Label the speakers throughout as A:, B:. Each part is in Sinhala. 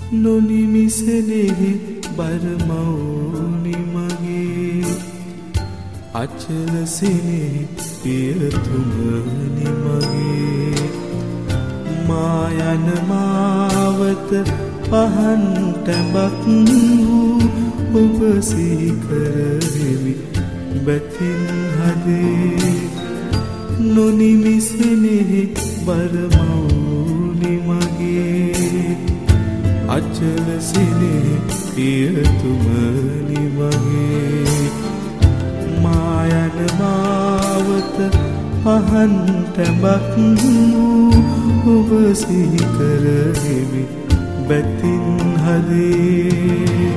A: නොනිමිසෙනෙහි බරමවුනි මගේ අචල සිනෙහි පියතුමනි මගේ මා යන මාවත පහන් තැඹක් වූ ඔබ සිහි කරෙමි බැතින් හදේ නොනිමිසෙනෙහි බරමවුනි මගේ අචල සිනෙහි පියතුමනි මගේ මා යන මාවත පහන් තැඹක් වූ ඔබ සිහි කරෙමි බැතින් හදේ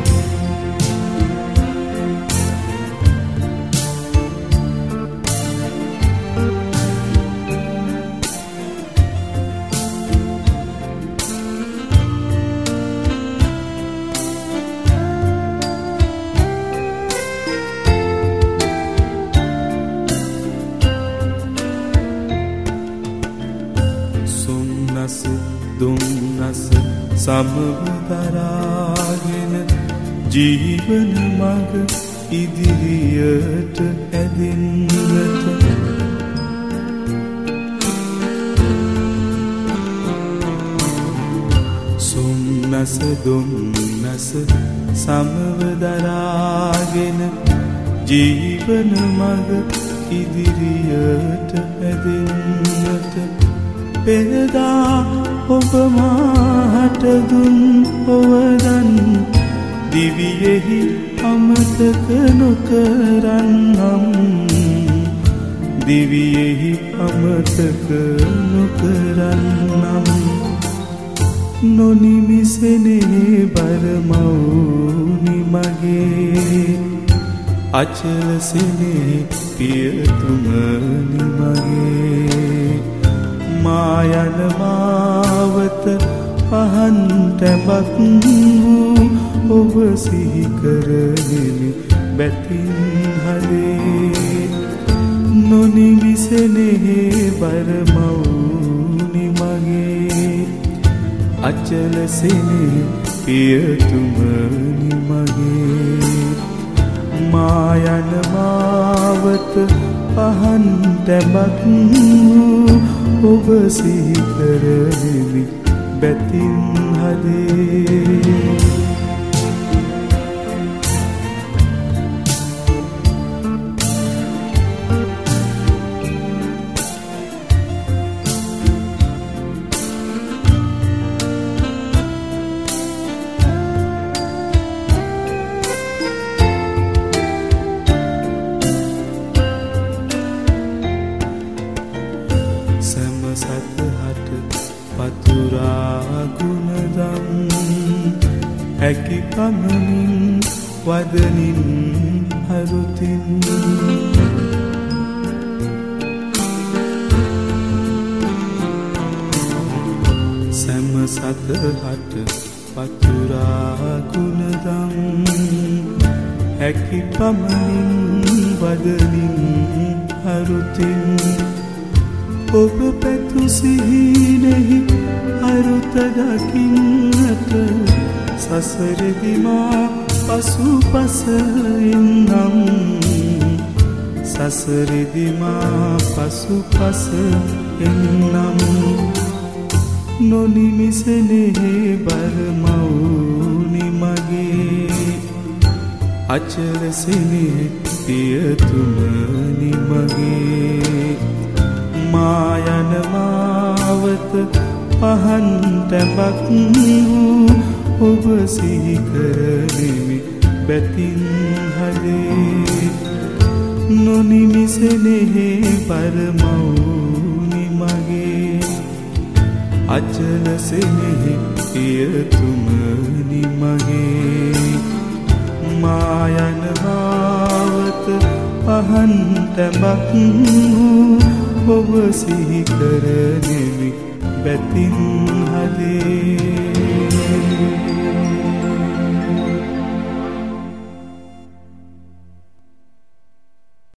A: දුන්නස සමවදරාගෙන ජීවන මඟ ඉදිරියට ඇදෙන්නට සොම්නස දුන්නස සමවදරාගෙන ජීවන මඟ ඉදිරියට ඇදෙන්නට පෙරදා ඔබ මාට දුන් ඔවදන් දිවියෙහි අමතක නොකරන්නම් දිවියෙහි අමතක නොකරන්නම් නොනිමිසෙනෙහි බරමවුනි මගේ අචල සිනෙහි පියතුමනි මගේ මා යන මාවත පහන් තැඹක් වූ ඔබ සිහි කරෙමි බැතින් හදේ නොනිමිසෙනෙහි බරමවුනි මගේ අචල සිනෙහි පියතුමනි මගේ මා යන මාවත පහන් තැඹක් වූ ඔබ සිහි කරෙමි බැතින් හදේ සතහට පතුරා ගුණදම් හැකි පමණින් වදනින් අරුතින් සැම සතහට පතුරා ගුණදම් හැකි පමණින් වදනින් අරුතින් ඔබ පැතු සිහිනෙහි අරුත දකින්නට සසරෙදි මා පසුපස එන්නම් සසරෙදි මා පසුපස එන්නම් නොනිමිසෙනෙහි බරමවුනි මගේ අචල සිනෙහි පියතුමනි මගේ මා යන මාවත පහන් තැඹක් වූ ඔබ සිහි කරෙමි බැතින් හදේ නොනිමිසෙනෙහි බරමවුනි මගේ අචල සිනෙහි පියතුමනි මගේ මා යන මාවත පහන් තැඹක් වූ ඔබ සිහි කරෙමි බැතින් හදේ